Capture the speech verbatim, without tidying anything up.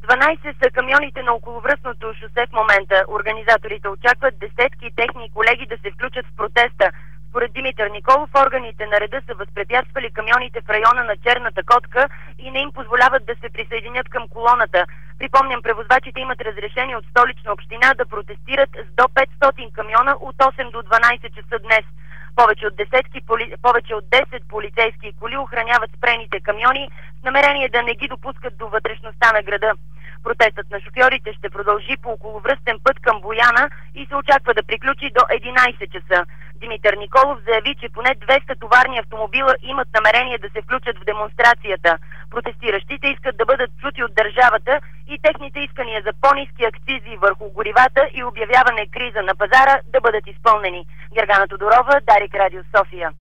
дванайсет са камионите на околовръстното шосе в момента. Организаторите очакват десетки техни колеги да се включат в протеста. Според Димитър Николов, органите на реда са възпрепятствали камионите в района на Черната котка и не им позволяват да се присъединят към колоната. Припомням, превозвачите имат разрешение от Столична община да протестират с до петстотин камиона от осем до дванайсет часа днес. Повече от, десетки, повече от десет полицейски коли охраняват спрените камиони с намерение да не ги допускат до вътрешността на града. Протестът на шофьорите ще продължи по околовръстен път към Бояна и се очаква да приключи до единайсет часа. Димитър Николов заяви, че поне двеста товарни автомобила имат намерение да се включат в демонстрацията. Протестиращите искат да бъдат чути от държавата и техните искания за по-ниски акцизи върху горивата и обявяване криза на пазара да бъдат изпълнени. Гергана Тодорова, Дарик, Радио София.